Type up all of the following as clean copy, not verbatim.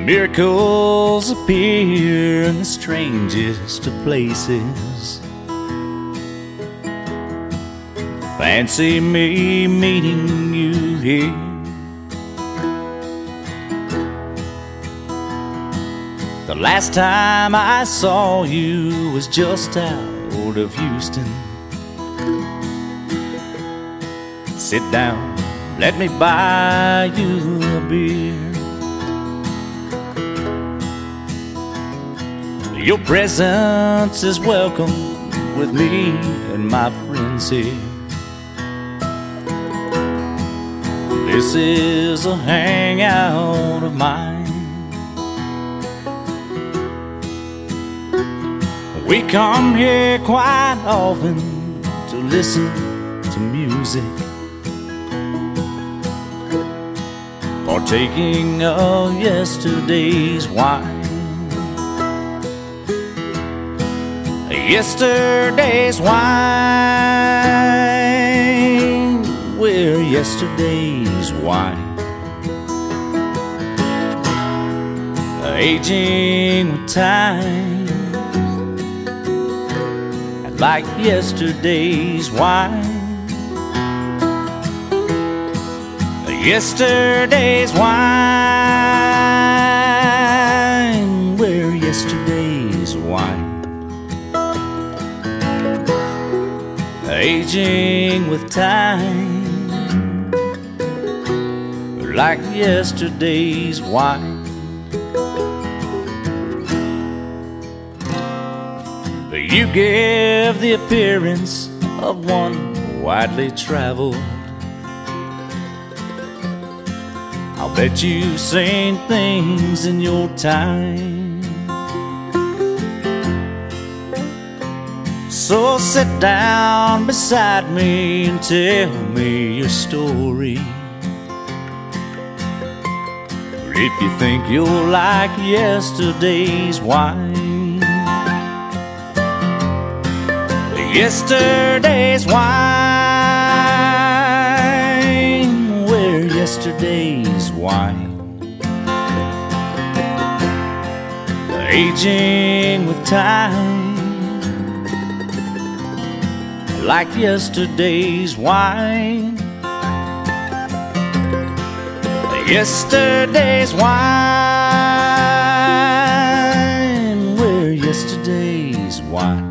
Miracles appear in the strangest of places. Fancy me meeting you here. The last time I saw you was just out of Houston. Sit down, let me buy you a beer. Your presence is welcome with me and my friends here. This is a hangout of mine. We come here quite often to listen to music, partaking of yesterday's wine. Yesterday's wine, we're yesterday's wine. Aging with time, and like yesterday's wine. Yesterday's wine, we're yesterday's wine. Aging with time, like yesterday's wine. You give the appearance of one widely traveled. I'll bet you've seen things in your time. So sit down beside me and tell me your story. Or if you think you'll like yesterday's wine. Yesterday's wine, we're yesterday's wine. Aging with time, like yesterday's wine. Yesterday's wine, we're yesterday's wine.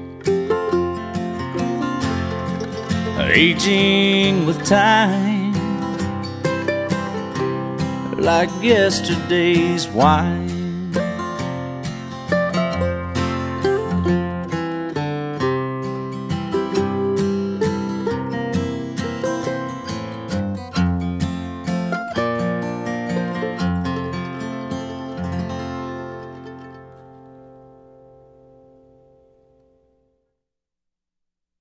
Aging with time, like yesterday's wine.